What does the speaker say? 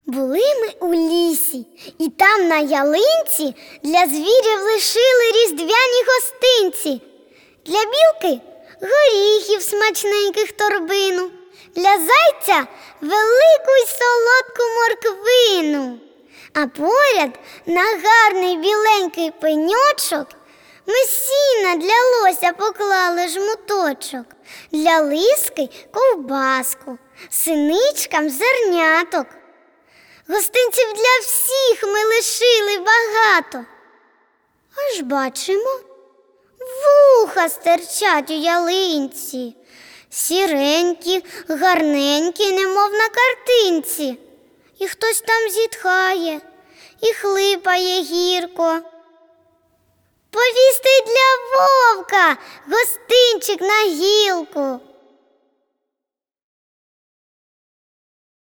Були ми у лісі, і там на ялинці для звірів лишили різдвяні гостинці. Для білки горіхів смачненьких торбину, для зайця велику й солодку морквину. А поряд на гарний біленький пеньочок ми сіна для лося поклали жмуточок, для лиски ковбаску, синичкам зерняток. Гостинців для всіх ми лишили багато. Аж бачимо, вуха стирчать у ялинці, сіренькі, гарненькі, немов на картинці. І хтось там зітхає, і хлипає гірко. Повісти для вовка гостинчик на гілку.